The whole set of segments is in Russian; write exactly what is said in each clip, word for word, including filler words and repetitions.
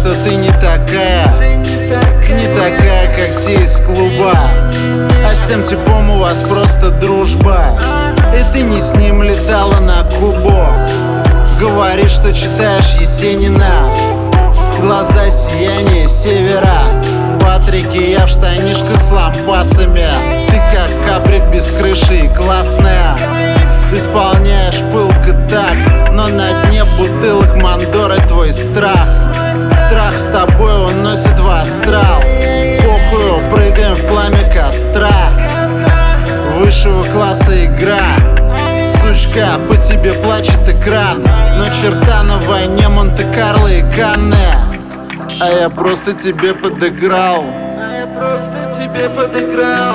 что ты не такая, не такая, как те из клуба. А с тем типом у вас просто дружба, и ты не с ним летала на Кубу. Говоришь, что читаешь Есенина, глаза сияние севера. Патрики, я в штанишках с лампасами. Ты как каприк без крыши и классная. Исполняешь пылко так, но на дне бутылок Мандоры твой страх. Трах с тобой уносит в астрал. Похую, прыгаем в пламя костра. Высшего класса игра. Сучка, по тебе плачет экран. Но черта на войне Монте-Карло и Канне. А я просто тебе подыграл. А я просто тебе подыграл.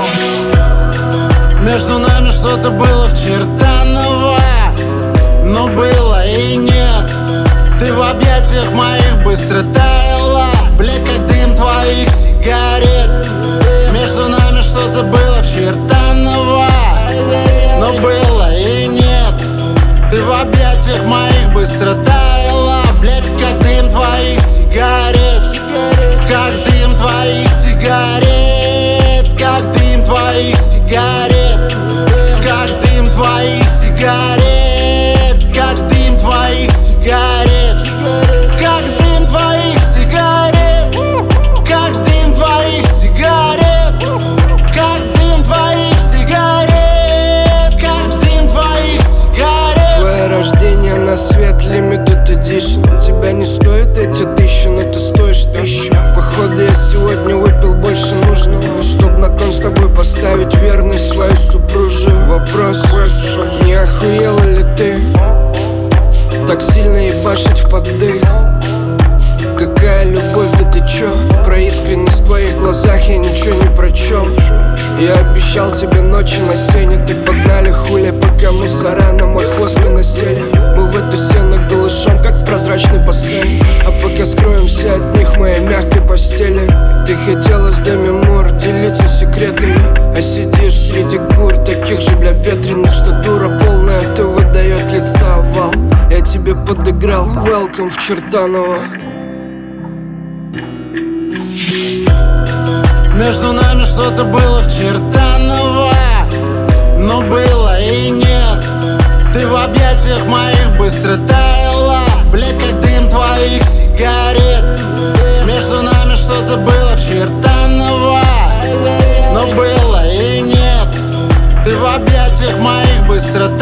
Между нами что-то было в Чертаново, но было и нет. Ты в объятиях моих быстро таяла, блядь, как дым твоих сигарет. Между нами что-то было в Чертаново, но было и нет. Ты в объятиях моих быстро таяла, блядь, как дым твоих сигарет. Как дым твоих сигарет. Как дым твоих сигарет. Как дым твоих сигарет. Как дым твоих сигарет. Как дым твоих сигарет. Как дым твоих сигарет. Как дым твоих сигарет. Как дым твоих сигарет. Твое рождение на свет, limited edition. Тебя не стоит эти тысячи, но ты стоишь тысячу. Походу я сегодня выпил больше нужного, чтоб на кон с тобой поставить верность свою супружию. Вопрос, не охуела ли ты так сильно ебашить в поддых? Какая любовь, да ты чё? Про искренность в твоих глазах я ничего не прочёл. Я обещал тебе ночи на сене, так погнали хули, пока мусора на мой хвост не насели. Мы в эту сено голышом, как в прозрачный бассейн. А пока скроемся от них в моей мягкой постели. Ты хотела с Деми Мур делиться секретами, а сидишь среди кур, таких же, бля, ветреных, что дура полная, ты выдает лица овал. Я тебе подыграл, welcome в Чертаново. Между нами что-то было в Чертаново, но было и нет. Ты в объятиях моих быстро таяла, блядь, как дым твоих сигарет. Между нами что-то было в Чертаново, но было и нет. Ты в объятиях моих быстро таяла.